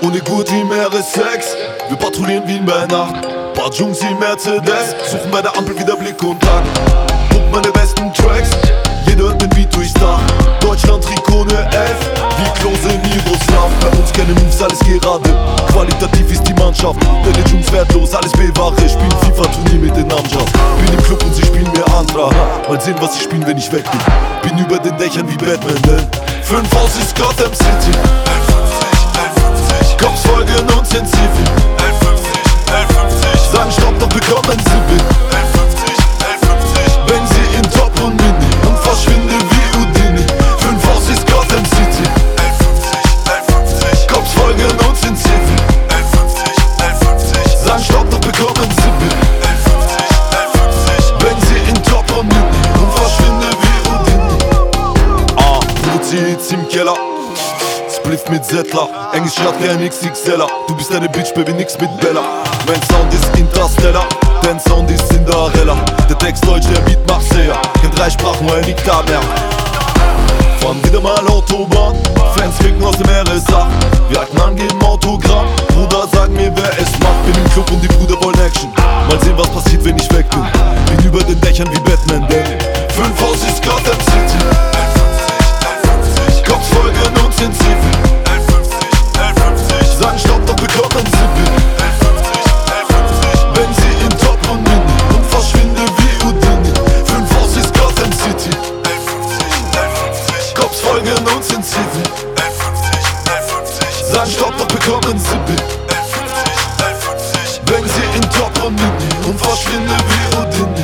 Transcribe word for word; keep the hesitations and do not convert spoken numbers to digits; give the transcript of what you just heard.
Ohne Gurti, Meeressex. Wir patrouillieren Wien bei Nacht. Paar Jungs im Mercedes, suchen bei der Ampel wieder Blickkontakt. Pumpt meine besten Tracks, jeder hört den Beat durchs Dach. Deutschland Trikone elf, wie Klose in Miroslav. Bei uns keine Moves, alles gerade. Qualitativ ist die Mannschaft, deine Jungs wertlos, alles bewahre. Spielen FIFA-Turnier mit den Amjas. Bin im Club und sie spielen mir Andra. Mal sehen, was sie spielen, wenn ich weg bin. Bin über den Dächern wie Batman, denn fünf aus ist Gotham City. Cops folgen uns in Zivil. Sagen Stopp, doch bekommen sie Bill. Wenn sie in Top und Mini und verschwinde wie Houdini. Fünf aus ist Gotham City. Cops folgen uns in Zivil. Sagen Stopp, doch bekommen sie Bill. Wenn sie in Top und Mini und verschwinde wie Houdini. Ah, produziert's im Keller. Spliff mit Zettler, Englisch hat kein X X L er. Du bist eine Bitch, Baby, nix mit Bella. Mein Sound ist Interstellar, dein Sound ist Cinderella. Der Text Deutsch, der Beat Marseilla. Kein drei Sprachen, ein Diktar mehr. Fahren wieder mal Autobahn, Fans winken aus dem R S A. Wir halten an, geben Autogramm. Bruder, sag mir, wer es macht. Bin im Club und die Brüder wollen Action. Mal sehen, was passiert, wenn ich weg bin. Bin über den Dächern wie Batman, denn fünf aus ist Gotham City. Cops folgen uns in Zivil. Sagen Stopp, doch bekommen sie Bill. Wenn sie in Top und Mini und verschwinde wie Houdini. Fünf aus ist Gotham City. Cops folgen uns in Zivil. Sagen Stopp, doch bekommen sie Bill. Wenn sie in Top und Mini und verschwinde wie Houdini.